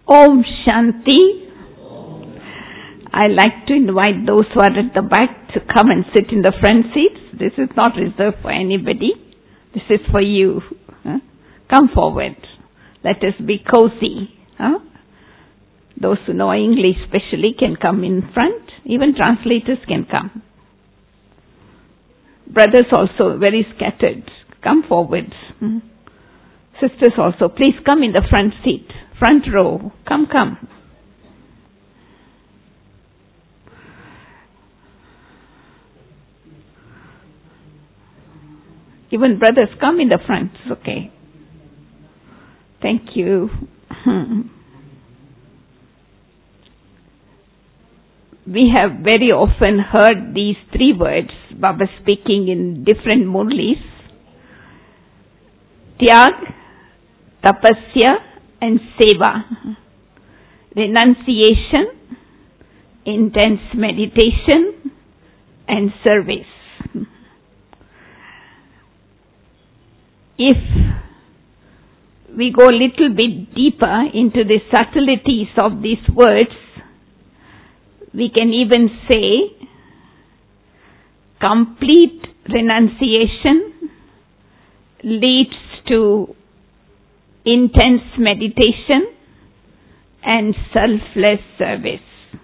Om Shanti. I like to invite those who are at the back to come and sit in the front seats. This is not reserved for anybody. This is for you. Come forward. Let us be cozy. Those who know English especially can come in front. Even translators can come. Brothers also very scattered. Come forward. Sisters also, please come in the front seat. Front row. Come. Even brothers, come in the front. It's okay. Thank you. We have very often heard these three words, Baba speaking in different murlis. Tyag, Tapasya and Seva. Renunciation, intense meditation and service. If we go a little bit deeper into the subtleties of these words, we can even say complete renunciation leads to intense meditation and selfless service.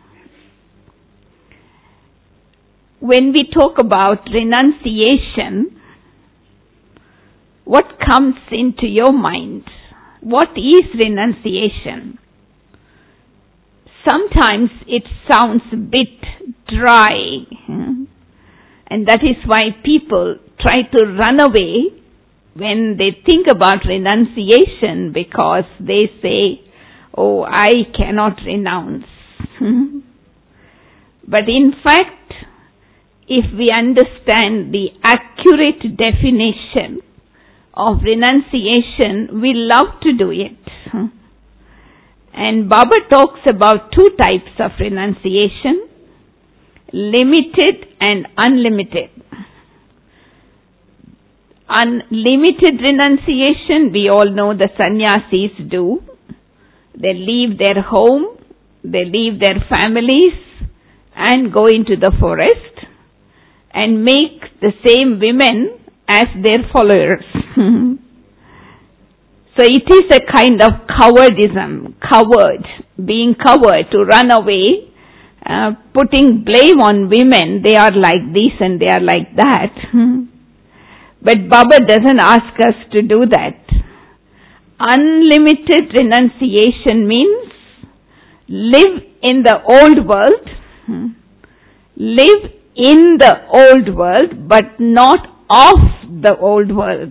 When we talk about renunciation, what comes into your mind? What is renunciation? Sometimes it sounds a bit dry, and that is why people try to run away when they think about renunciation, because they say, oh, I cannot renounce. But in fact, if we understand the accurate definition of renunciation, we love to do it. And Baba talks about two types of renunciation, limited and unlimited. Unlimited renunciation, we all know the sannyasis do. They leave their home, they leave their families and go into the forest and make the same women as their followers. So it is a kind of being coward to run away, putting blame on women, they are like this and they are like that. But Baba doesn't ask us to do that. Unlimited renunciation means live in the old world, live in the old world, but not of the old world.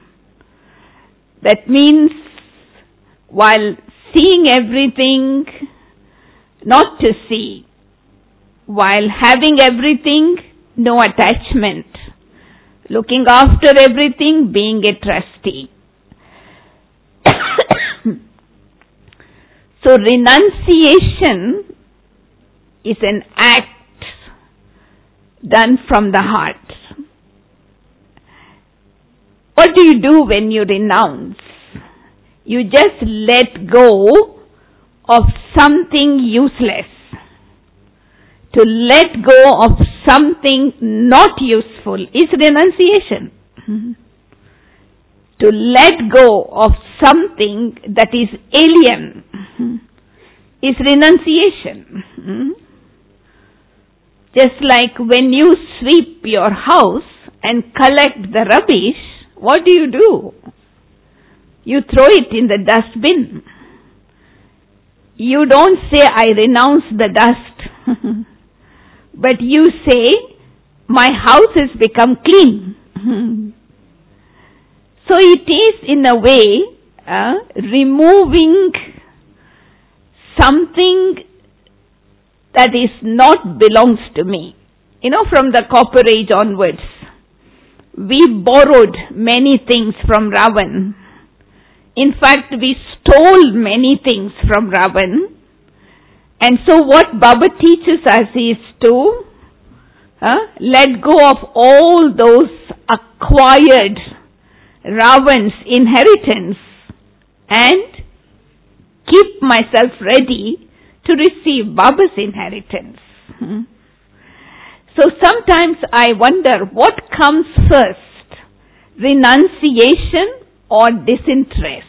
That means while seeing everything, not to see. While having everything, no attachment. Looking after everything, being a trustee. So renunciation is an act done from the heart. What do you do when you renounce? You just let go of something useless. To let go of something not useful is renunciation. To let go of something that is alien is renunciation. Just like when you sweep your house and collect the rubbish, what do? You throw it in the dustbin. You don't say, I renounce the dust. But you say, my house has become clean. So it is in a way removing something that is not belongs to me. From the Copper Age onwards, we borrowed many things from Ravan. In fact, we stole many things from Ravan. And so what Baba teaches us is to let go of all those acquired Ravan's inheritance and keep myself ready to receive Baba's inheritance. So sometimes I wonder what comes first, renunciation or disinterest?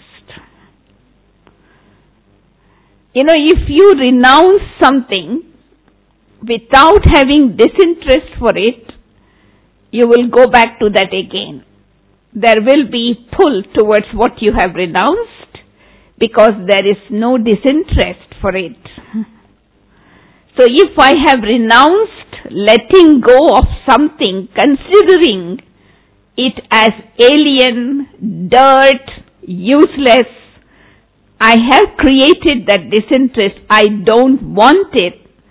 If you renounce something without having disinterest for it, you will go back to that again. There will be pull towards what you have renounced because there is no disinterest for it. So if I have renounced letting go of something, considering it as alien, dirt, useless, I have created that disinterest. I don't want it,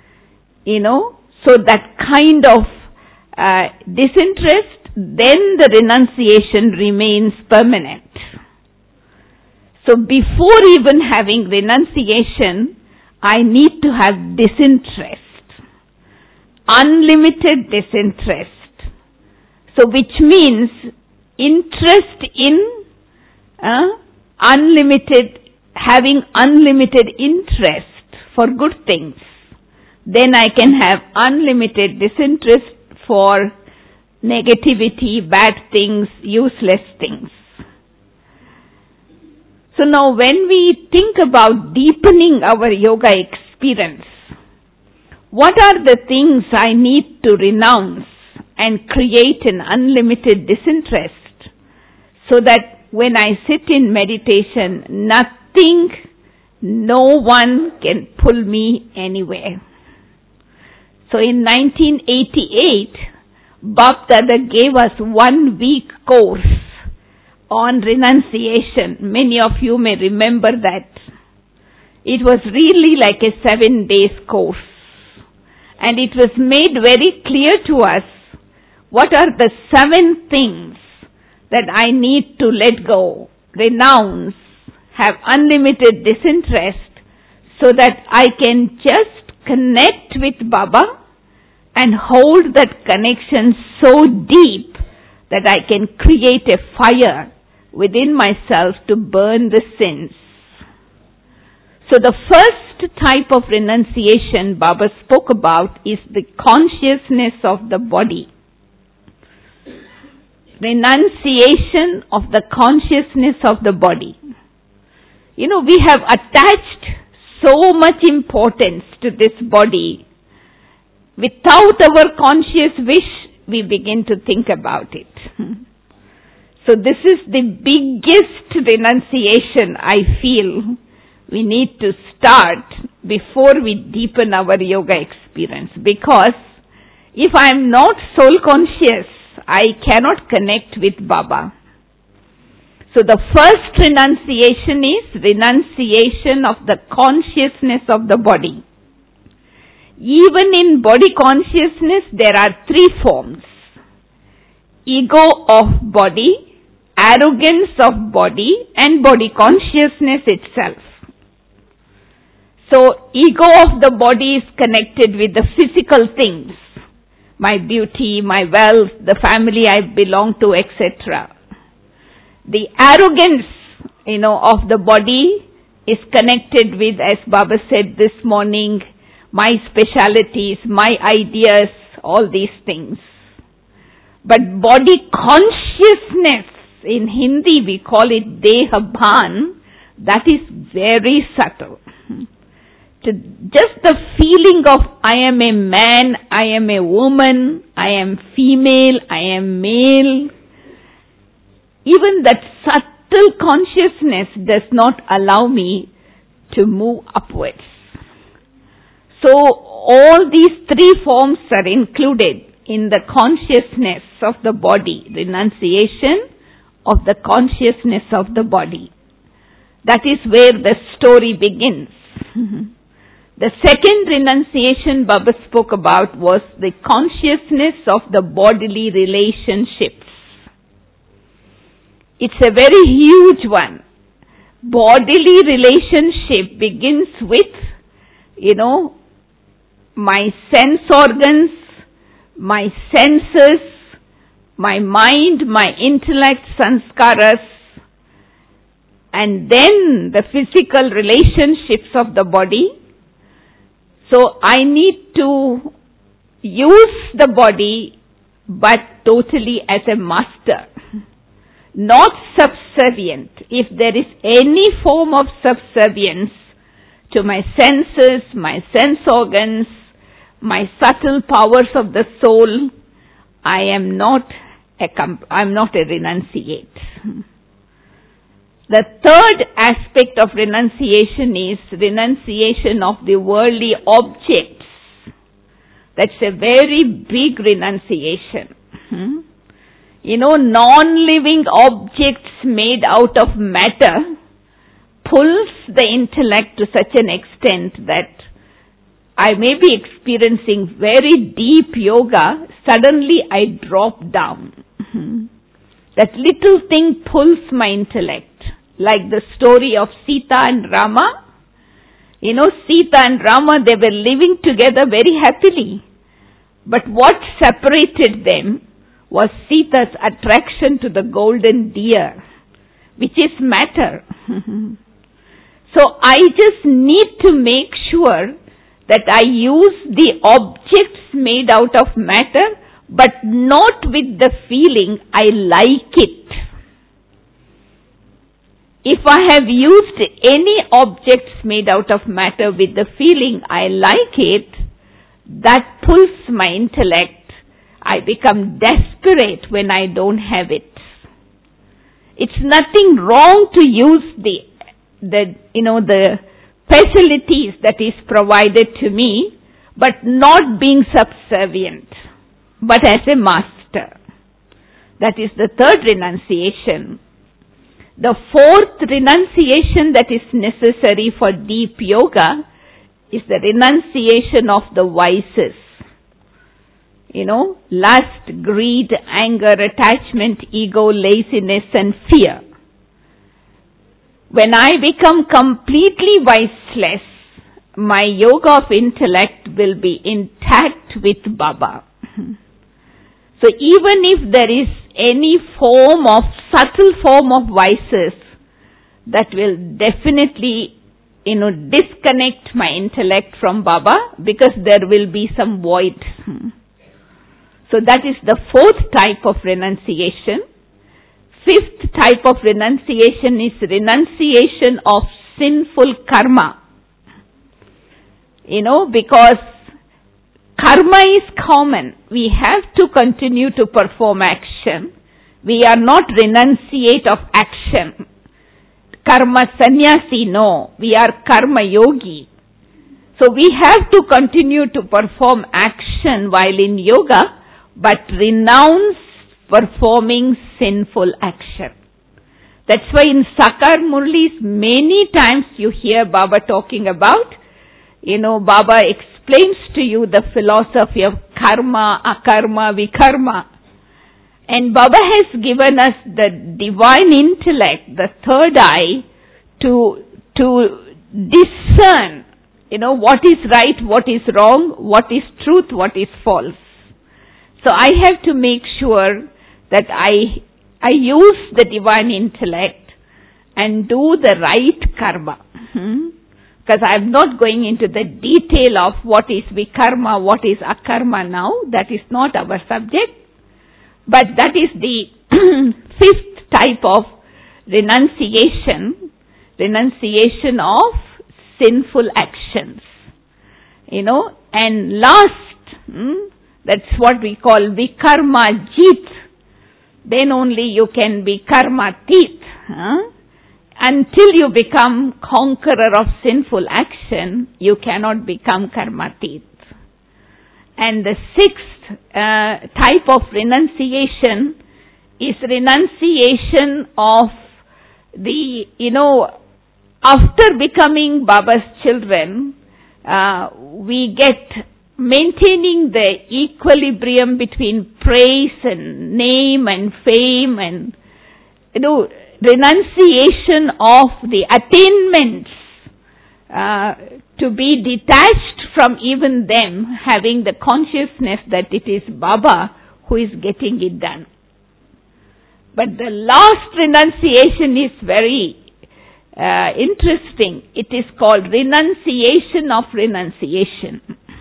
so that kind of disinterest, then the renunciation remains permanent. So before even having renunciation, I need to have disinterest, unlimited disinterest. So which means interest in having unlimited interest for good things. Then I can have unlimited disinterest for negativity, bad things, useless things. So now when we think about deepening our yoga experience, what are the things I need to renounce and create an unlimited disinterest so that when I sit in meditation, no one can pull me anywhere. So in 1988, Bap Dada gave us 1 week course on renunciation. Many of you may remember that. It was really like a 7 days course. And it was made very clear to us what are the 7 things that I need to let go, renounce, have unlimited disinterest so that I can just connect with Baba and hold that connection so deep that I can create a fire within myself to burn the sins. So the first type of renunciation Baba spoke about is the consciousness of the body. Renunciation of the consciousness of the body. We have attached so much importance to this body. Without our conscious wish, we begin to think about it. So this is the biggest renunciation I feel we need to start before we deepen our yoga experience. Because if I am not soul conscious, I cannot connect with Baba. So the first renunciation is renunciation of the consciousness of the body. Even in body consciousness, there are 3 forms. Ego of body, arrogance of body, and body consciousness itself. So, ego of the body is connected with the physical things. My beauty, my wealth, the family I belong to, etc. The arrogance, of the body is connected with, as Baba said this morning, my specialities, my ideas, all these things. But body consciousness, in Hindi we call it Deha Bhan, that is very subtle. Just the feeling of I am a man, I am a woman, I am female, I am male. Even that subtle consciousness does not allow me to move upwards. So all these 3 forms are included in the consciousness of the body, renunciation of the consciousness of the body. That is where the story begins. The second renunciation Baba spoke about was the consciousness of the bodily relationships. It's a very huge one. Bodily relationship begins with, my sense organs, my senses, my mind, my intellect, sanskaras, and then the physical relationships of the body. So I need to use the body, but totally as a master, not subservient. If there is any form of subservience to my senses, my sense organs, my subtle powers of the soul, I'm not a renunciate. The third aspect of renunciation is renunciation of the worldly objects. That's a very big renunciation. Non-living objects made out of matter pulls the intellect to such an extent that I may be experiencing very deep yoga, suddenly I drop down. That little thing pulls my intellect. Like the story of Sita and Rama. Sita and Rama, they were living together very happily. But what separated them was Sita's attraction to the golden deer, which is matter. So I just need to make sure that I use the objects made out of matter, but not with the feeling I like it. If I have used any objects made out of matter with the feeling I like it, that pulls my intellect. I become desperate when I don't have it. It's nothing wrong to use the facilities that is provided to me, but not being subservient, but as a master. That is the third renunciation. The fourth renunciation that is necessary for deep yoga is the renunciation of the vices. Lust, greed, anger, attachment, ego, laziness, and fear. When I become completely viceless, my yoga of intellect will be intact with Baba. So even if there is any subtle form of vices, that will definitely, disconnect my intellect from Baba, because there will be some void. So that is the fourth type of renunciation. Fifth type of renunciation is renunciation of sinful karma. Because karma is common. We have to continue to perform action. We are not renunciate of action. Karma sannyasi, no. We are karma yogi. So we have to continue to perform action while in yoga, but renounce performing sinful action. That's why in Sakar Murlis many times you hear Baba talking about, Baba explains to you the philosophy of karma, akarma, vikarma. And Baba has given us the divine intellect, the third eye, to discern, what is right, what is wrong, what is truth, what is false. So I have to make sure that I use the divine intellect and do the right karma. Because I'm not going into the detail of what is vikarma, what is akarma now. That is not our subject. But that is the fifth type of renunciation of sinful actions. And last, that's what we call vikarma jit. Then only you can be karmatit. Until you become conqueror of sinful action, you cannot become karmatit. And the sixth type of renunciation is renunciation of after becoming Baba's children, we get maintaining the equilibrium between praise and name and fame and, renunciation of the attainments, to be detached from even them, having the consciousness that it is Baba who is getting it done. But the last renunciation is very interesting. It is called renunciation of renunciation.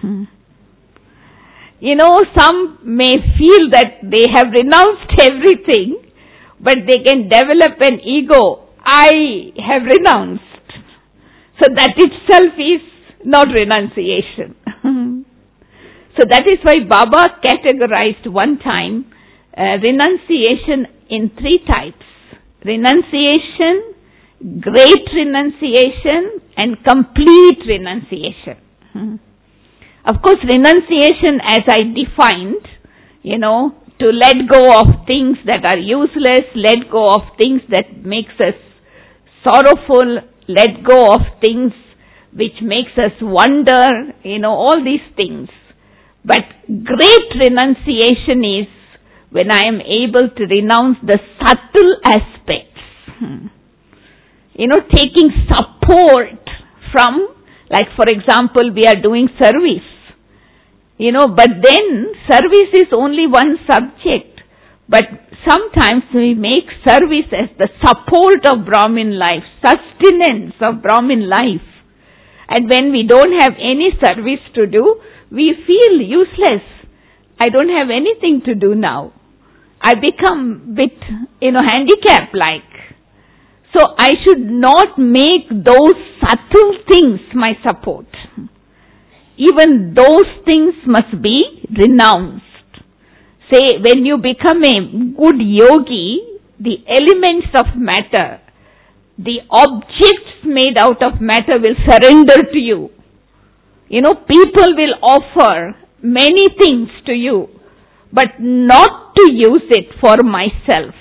Some may feel that they have renounced everything, but they can develop an ego. I have renounced. So that itself is not renunciation. So that is why Baba categorized one time renunciation in 3 types. Renunciation, great renunciation, and complete renunciation. Of course, renunciation, as I defined, to let go of things that are useless, let go of things that makes us sorrowful, let go of things which makes us wonder, all these things. But great renunciation is when I am able to renounce the subtle aspects. Taking support from, like for example, we are doing service. But then service is only one subject. But sometimes we make service as the support of Brahmin life, sustenance of Brahmin life. And when we don't have any service to do, we feel useless. I don't have anything to do now. I become bit, handicapped like. So I should not make those subtle things my support. Even those things must be renounced. Say, when you become a good yogi, the elements of matter, the objects made out of matter will surrender to you. People will offer many things to you, but not to use it for myself.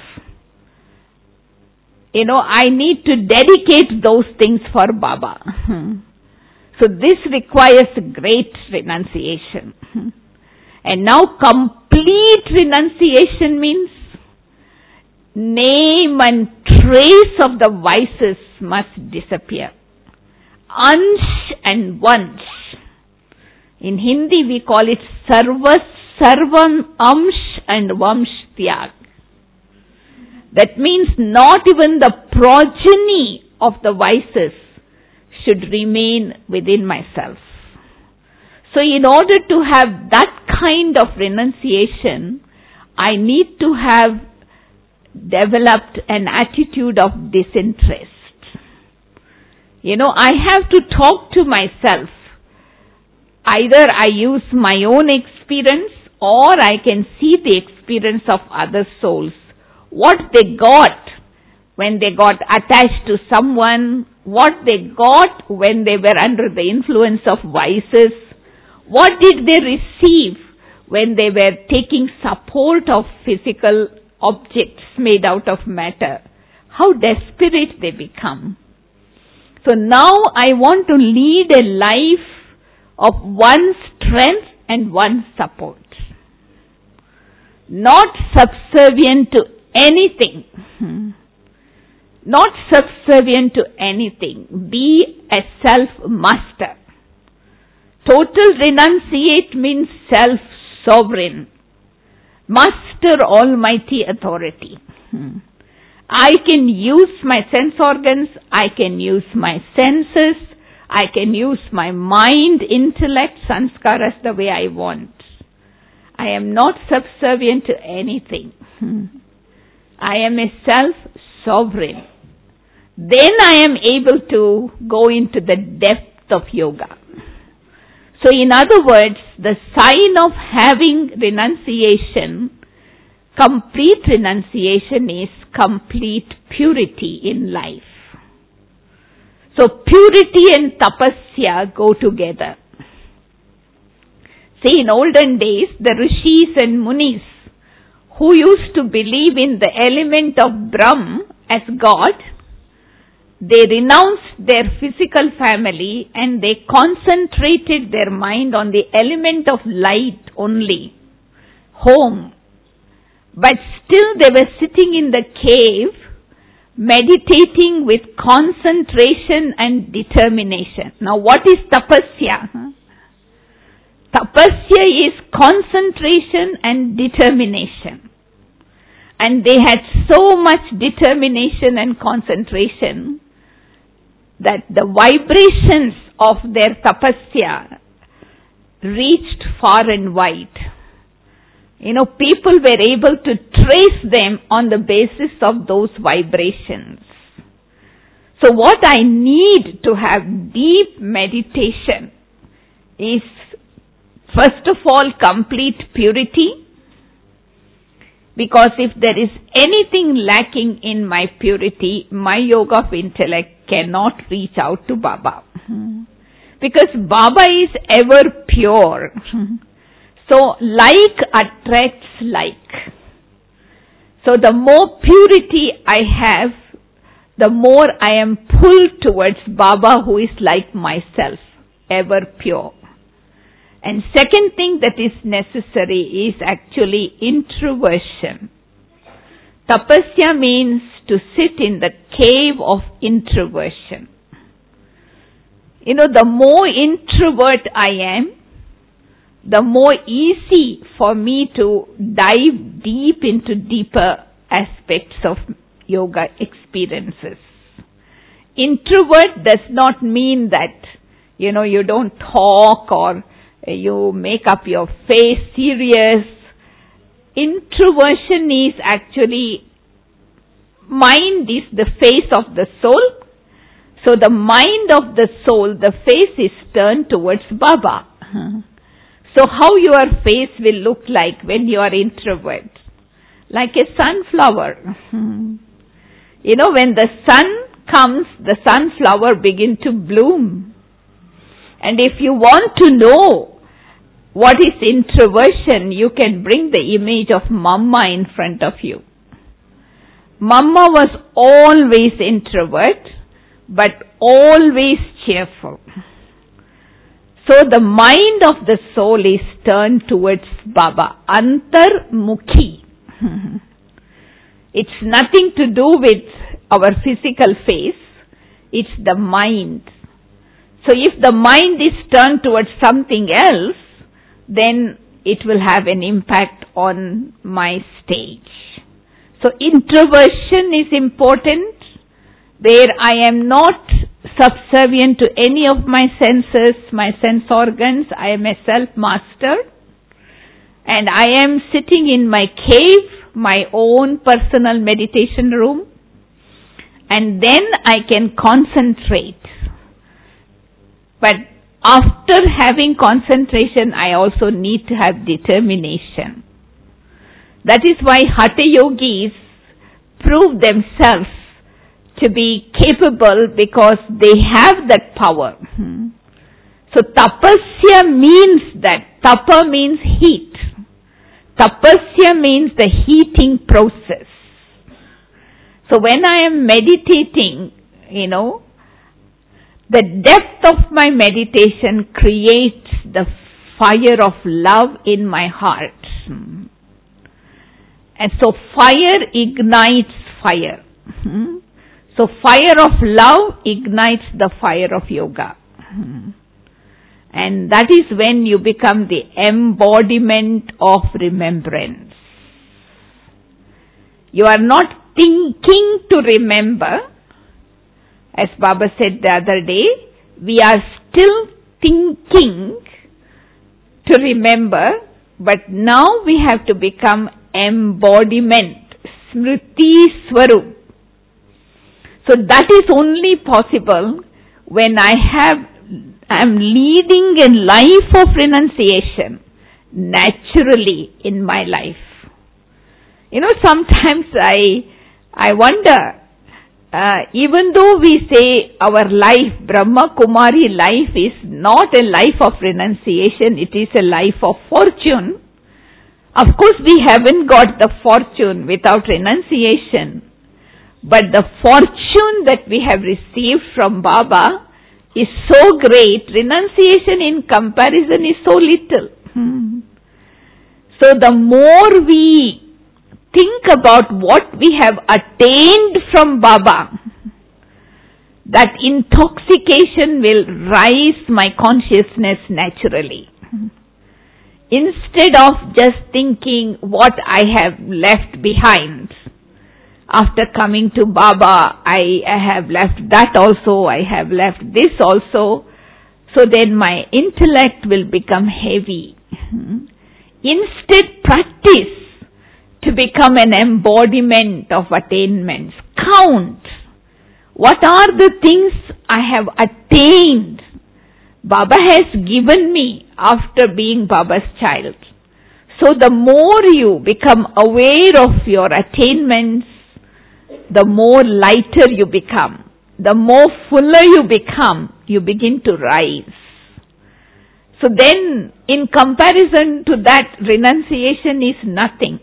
I need to dedicate those things for Baba. So this requires great renunciation. And now complete renunciation means name and trace of the vices must disappear. Ansh and vansh. In Hindi we call it sarvam amsh and vamsh tyag. That means not even the progeny of the vices should remain within myself. So in order to have that kind of renunciation, I need to have developed an attitude of disinterest. I have to talk to myself. Either I use my own experience or I can see the experience of other souls. What they got when they got attached to someone, what they got when they were under the influence of vices, what did they receive when they were taking support of physical objects made out of matter, how desperate they become. So now I want to lead a life of one strength and one support. Not subservient to anything. Not subservient to anything. Be a self-master. Total renunciate means self-sovereign. Master almighty authority. I can use my sense organs, I can use my senses, I can use my mind, intellect, sanskaras the way I want. I am not subservient to anything. I am a self-sovereign. Then I am able to go into the depth of yoga. So in other words, the sign of having renunciation, complete renunciation, is complete purity in life. So purity and tapasya go together. See, in olden days, the rishis and munis who used to believe in the element of Brahm as God, they renounced their physical family and they concentrated their mind on the element of light only, home. But still they were sitting in the cave, meditating with concentration and determination. Now what is tapasya? Tapasya is concentration and determination. And they had so much determination and concentration that the vibrations of their tapasya reached far and wide. People were able to trace them on the basis of those vibrations. So what I need to have deep meditation is, first of all, complete purity. Because if there is anything lacking in my purity, my yoga of intellect cannot reach out to Baba. Because Baba is ever pure. So like attracts like. So the more purity I have, the more I am pulled towards Baba, who is like myself, ever pure. And second thing that is necessary is actually introversion. Tapasya means to sit in the cave of introversion. The more introvert I am, the more easy for me to dive deep into deeper aspects of yoga experiences. Introvert does not mean that, you don't talk or you make up your face serious. Introversion is actually, mind is the face of the soul. So the mind of the soul, the face is turned towards Baba. So how your face will look like when you are introvert? Like a sunflower. When the sun comes, the sunflower begins to bloom. And if you want to know what is introversion, you can bring the image of Mama in front of you. Mama was always introvert, but always cheerful. So the mind of the soul is turned towards Baba, Antarmukhi. It's nothing to do with our physical face, it's the mind. So if the mind is turned towards something else, then it will have an impact on my stage. So introversion is important, where I am not subservient to any of my senses, my sense organs. I am a self-master, and I am sitting in my cave, my own personal meditation room, and then I can concentrate. But after having concentration, I also need to have determination. That is why Hatha Yogis prove themselves to be capable, because they have that power. So tapasya means that. Tapa means heat. Tapasya means the heating process. So when I am meditating, the depth of my meditation creates the fire of love in my heart. And so fire ignites fire. So fire of love ignites the fire of yoga. And that is when you become the embodiment of remembrance. You are not thinking to remember. As Baba said the other day, we are still thinking to remember, but now we have to become embodiment, Smriti Swarup. So that is only possible when I am leading a life of renunciation naturally in my life. Sometimes I wonder, even though we say our life, Brahma Kumari life, is not a life of renunciation, it is a life of fortune. Of course, we haven't got the fortune without renunciation. But the fortune that we have received from Baba is so great, renunciation in comparison is so little. So the more we think about what we have attained from Baba, that intoxication will rise my consciousness naturally. Instead of just thinking what I have left behind, after coming to Baba, I have left that also, I have left this also. So then my intellect will become heavy. Instead, practice to become an embodiment of attainments. Count. What are the things I have attained? Baba has given me after being Baba's child. So the more you become aware of your attainments, the more lighter you become. The more fuller you become, you begin to rise. So then, in comparison to that, renunciation is nothing.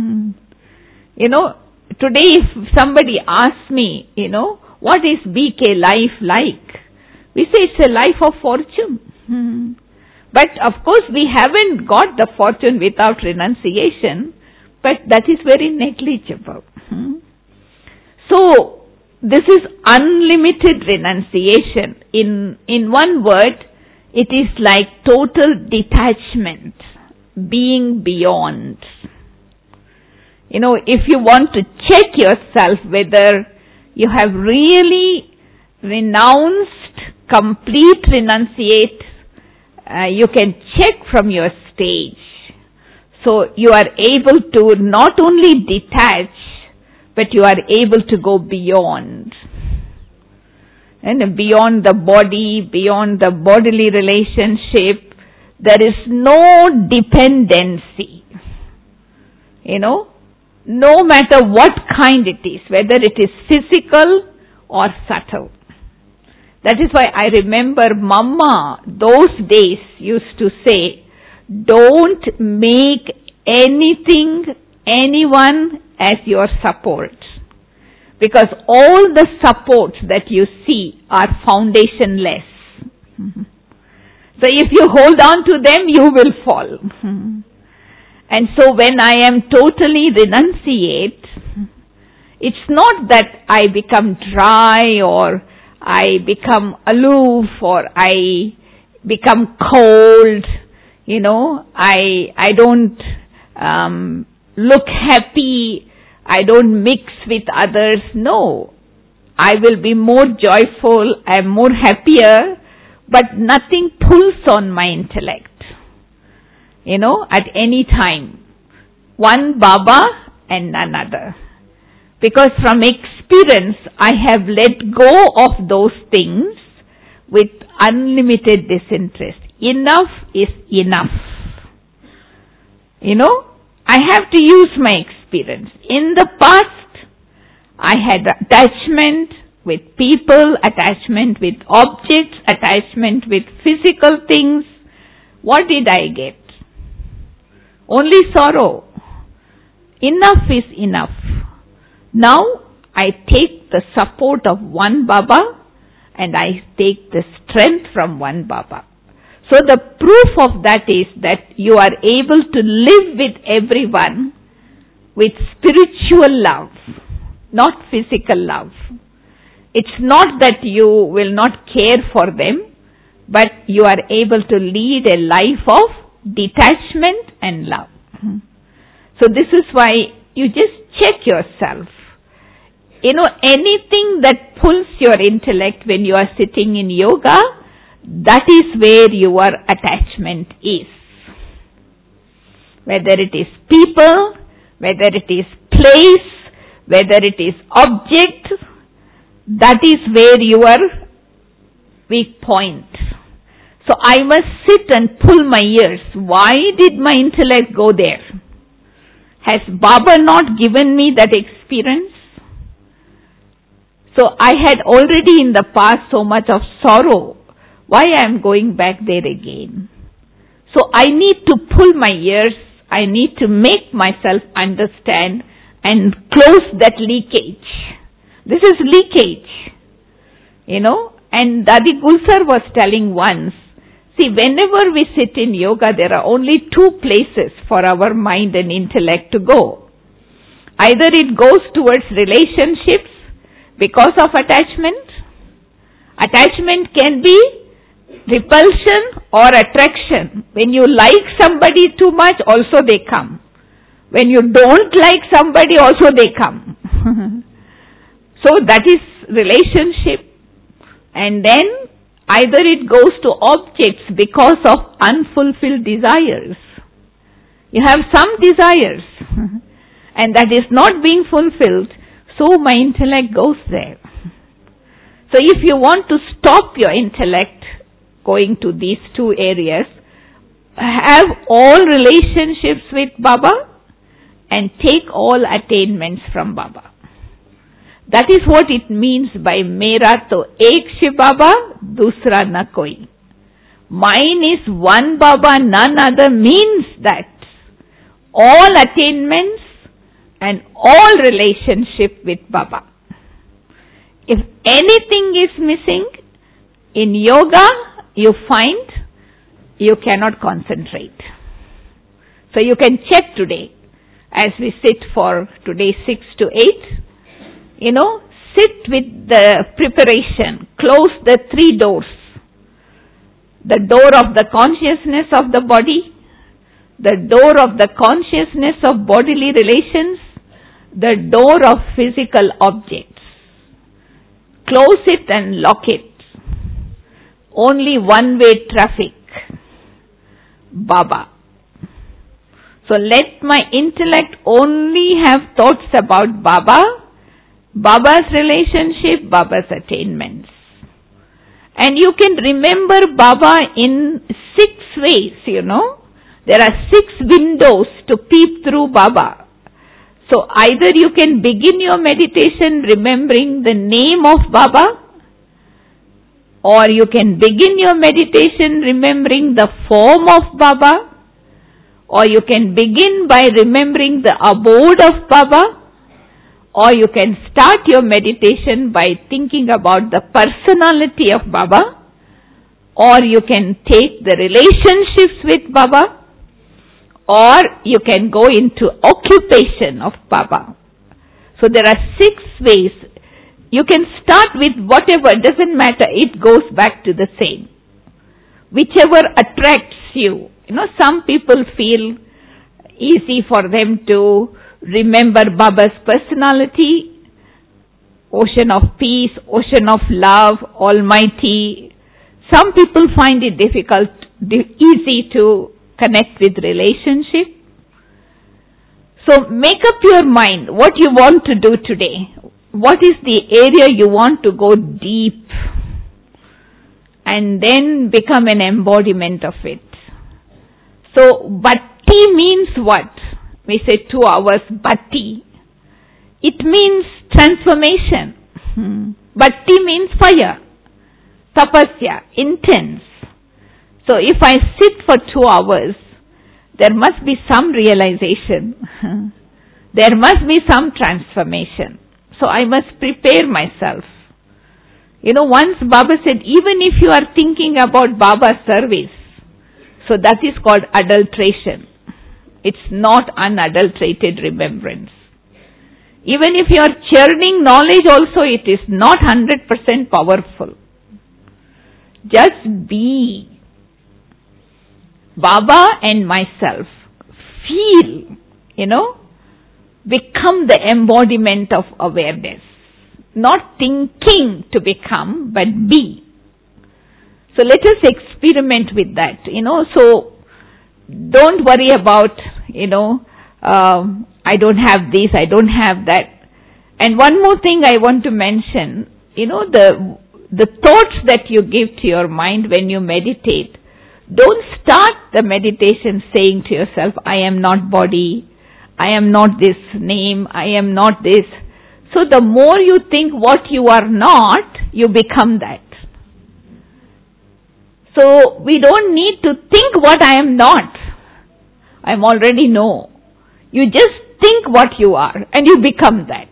Today if somebody asks me, what is BK life like? We say it's a life of fortune. But of course we haven't got the fortune without renunciation, but that is very negligible. So, this is unlimited renunciation. In one word, it is like total detachment, being beyond. If you want to check yourself whether you have really renounced, complete renunciate, you can check from your stage. So you are able to not only detach, but you are able to go beyond. And beyond the body, beyond the bodily relationship, there is no dependency. No matter what kind it is, whether it is physical or subtle. That is why I remember Mama those days used to say, don't make anyone as your support. Because all the supports that you see are foundationless. So if you hold on to them, you will fall. And so when I am totally renunciate, it's not that I become dry or I become aloof or I become cold, I don't look happy, I don't mix with others. No, I will be more joyful, I am more happier, but nothing pulls on my intellect. At any time. One Baba and none other. Because from experience, I have let go of those things with unlimited disinterest. Enough is enough. I have to use my experience. In the past, I had attachment with people, attachment with objects, attachment with physical things. What did I get? Only sorrow. Enough is enough. Now I take the support of one Baba and I take the strength from one Baba. So the proof of that is that you are able to live with everyone with spiritual love, not physical love. It's not that you will not care for them, but you are able to lead a life of detachment and love. So this is why you just check yourself. Anything that pulls your intellect when you are sitting in yoga, that is where your attachment is. Whether it is people, whether it is place, whether it is object, that is where your weak point. So I must sit and pull my ears. Why did my intellect go there? Has Baba not given me that experience? So I had already in the past so much of sorrow. Why I am going back there again? So I need to pull my ears. I need to make myself understand and close that leakage. This is leakage. And Dadi Gulsar was telling once, see, whenever we sit in yoga, there are only two places for our mind and intellect to go. Either it goes towards relationships because of attachment. Attachment can be repulsion or attraction. When you like somebody too much, also they come. When you don't like somebody, also they come. So that is relationship. And then either it goes to objects because of unfulfilled desires. You have some desires and that is not being fulfilled, so my intellect goes there. So if you want to stop your intellect going to these two areas, have all relationships with Baba and take all attainments from Baba. That is what it means by Mera to ek Shiv Baba, dusra na koi. Mine is one Baba, none other, means that all attainments and all relationship with Baba. If anything is missing, in yoga you find you cannot concentrate. So you can check today, as we sit for today 6 to 8, sit with the preparation, close the 3 doors. The door of the consciousness of the body, the door of the consciousness of bodily relations, the door of physical objects. Close it and lock it. Only one-way traffic. Baba. So let my intellect only have thoughts about Baba, Baba's relationship, Baba's attainments. And you can remember Baba in 6 ways, There are 6 windows to peep through Baba. So either you can begin your meditation remembering the name of Baba, or you can begin your meditation remembering the form of Baba, or you can begin by remembering the abode of Baba, or you can start your meditation by thinking about the personality of Baba, or you can take the relationships with Baba, or you can go into occupation of Baba. So there are 6 ways. You can start with whatever, doesn't matter, it goes back to the same. Whichever attracts you. Some people feel easy for them to remember Baba's personality, ocean of peace, ocean of love, almighty. Some people find it easy to connect with relationship. So make up your mind what you want to do today. What is the area you want to go deep and then become an embodiment of it. So bhakti means what? We say 2 hours bhakti. It means transformation. Bhakti means fire, tapasya, intense. So if I sit for 2 hours, there must be some realization. There must be some transformation. So I must prepare myself. Once Baba said, even if you are thinking about Baba's service, so that is called adulteration. It's not unadulterated remembrance. Even if you are churning knowledge also, it is not 100% powerful. Just be. Baba and myself feel, become the embodiment of awareness. Not thinking to become, but be. So let us experiment with that, So don't worry about, I don't have this, I don't have that. And one more thing I want to mention, the thoughts that you give to your mind when you meditate, don't start the meditation saying to yourself, I am not body, I am not this name, I am not this. So the more you think what you are not, you become that. So we don't need to think what I am not. I am already know. You just think what you are and you become that.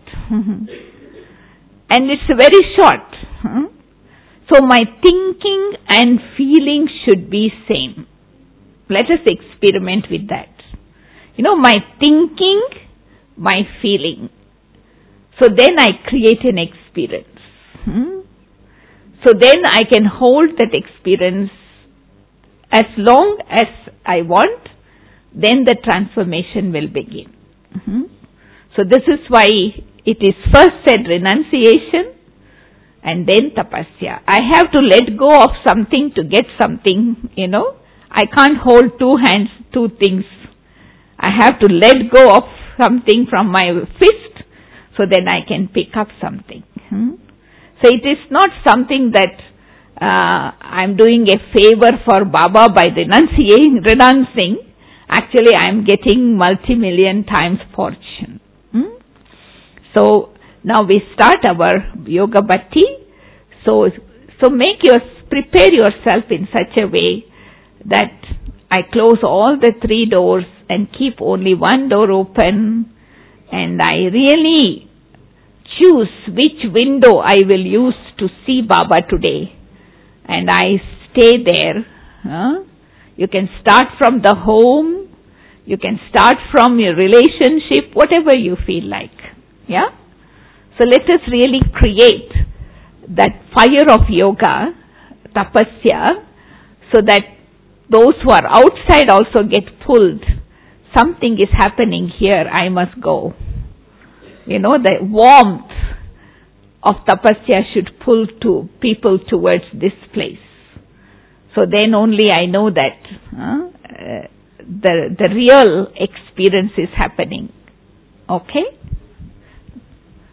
And it's very short. So my thinking and feeling should be same. Let us experiment with that. My thinking, my feeling. So then I create an experience. So then I can hold that experience as long as I want, then the transformation will begin. So this is why It is first said renunciation and then tapasya. I have to let go of something to get something, I can't hold two hands, two things. I have to let go of something from my fist so then I can pick up something. So it is not something that I'm doing a favor for Baba by renouncing. Actually, I'm getting multi-million times fortune. So now we start our Yoga Bhakti. So prepare yourself in such a way that I close all the 3 doors and keep only 1 door open, and I really choose which window I will use to see Baba today, and I stay there. You can start from the home, you can start from your relationship, whatever you feel like. Yeah? So let us really create that fire of yoga, tapasya, so that those who are outside also get pulled. Something is happening here, I must go. The warmth of tapasya should pull people towards this place. So then only I know that the real experience is happening. Okay?